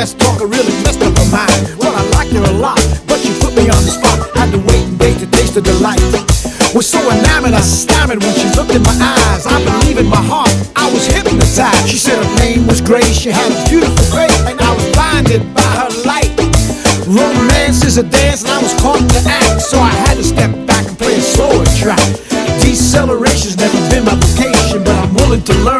fast talker really messed up her mind. Well, I liked her a lot, but she put me on the spot. Had to wait and wait to taste the delight. Was so enamored, I stammered when she looked in my eyes. I believe in my heart, I was hypnotized. She said her name was Grace, she had a beautiful face, and I was blinded by her light. Romance is a dance, and I was caught in the act, so I had to step back and play a slower track. Deceleration's never been my vocation, but I'm willing to learn